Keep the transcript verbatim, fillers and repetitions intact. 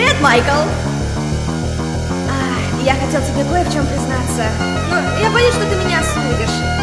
Привет, Майкл! А, я хотел тебе кое в чем признаться. Но я боюсь, что ты меня осудишь.